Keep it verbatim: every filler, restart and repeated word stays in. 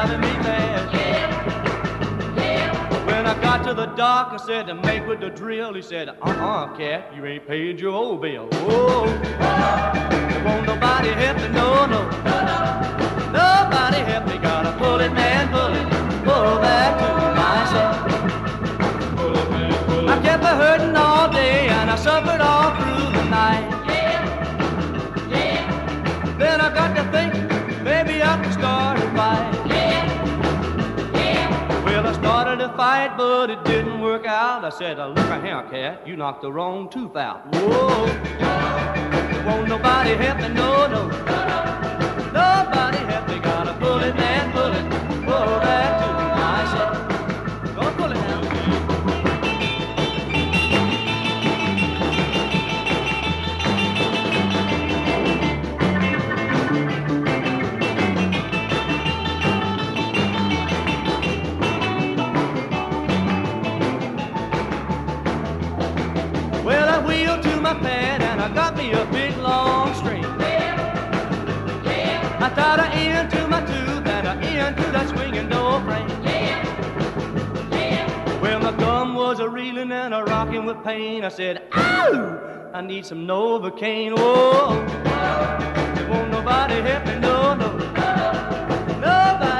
driving me mad. When I got to the dock, I said to make with the drill. He said, uh-uh, cat, you ain't paid your old bill. Whoa, won't nobody help me, no, no. Nobody help me, gotta pull it, man, pull it, pull back to myself. I kept a hurting all day and I suffered all through the night. Then I got to think, maybe I can start a fight. Well, I started a fight, but it didn't work out. I said, look here, cat, you knocked the wrong tooth out. Whoa, won't nobody help me, no, no. Nobody help me, gotta pull it, man, pull it, pull back to myself. Go pull it now. Well, I wheeled to my pad and I got me a big long string. I tied an end to my tooth and an end to that swinging door frame. Well, my thumb was a reeling and a rocking with pain. I said, ow, I need some Novocaine. Whoa, won't nobody help me, no, no. Nobody